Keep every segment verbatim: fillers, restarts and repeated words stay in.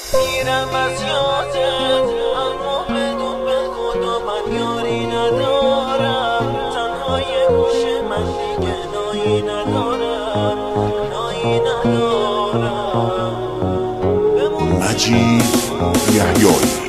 میرم از یادت اما بدون به خدا من یاری ندارم. تنهای گوش من دیگه نایی ندارم، نایی ندارم. مجید یحیایی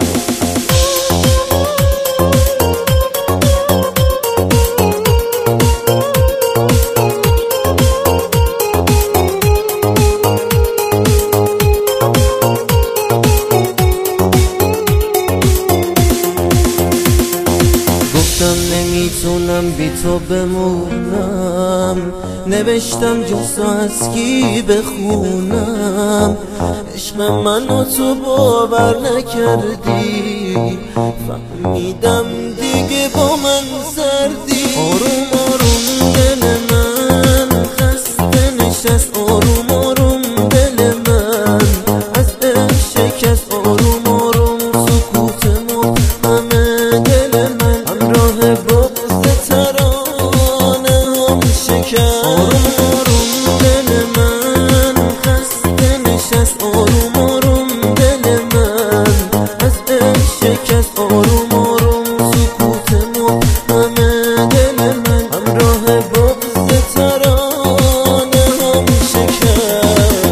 نمیتونم بی تو بمونم، نوشتم جزو از کی بخونم. عشق منو تو باور نکردی، فهمیدم دیگه با من زردی. آروم آروم دل من خسته نشست، آروم آروم دل من از عشق شکست. آروم آروم سکوت مبهمه دل من همراه بغض ترانه هم شکست. آروم آروم دل من خسته نشست، آروم آروم دل من از عشق شکست. آروم آروم سکوت مبهمه دل من همراه بغض ترانه هم شکست.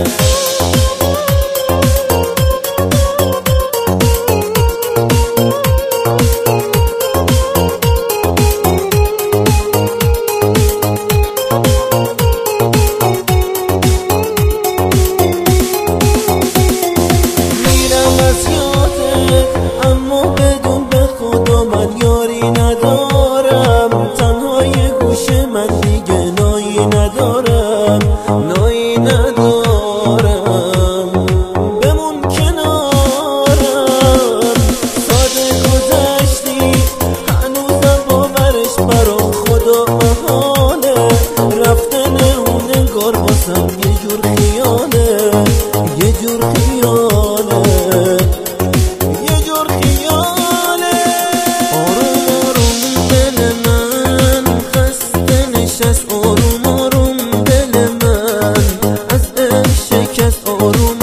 اما بدون به خدا من یاری ندارم. تنهای گوش من دیگه نایی ندارم، نایی ندارم. بمون کنارم، ساده گذشتی هنوزم باورش برا خدا محاله. رفتن اون انگار باسم یه جور خیاله، یه جور خیاله. آروم آروم دل من از عشق شکست. آروم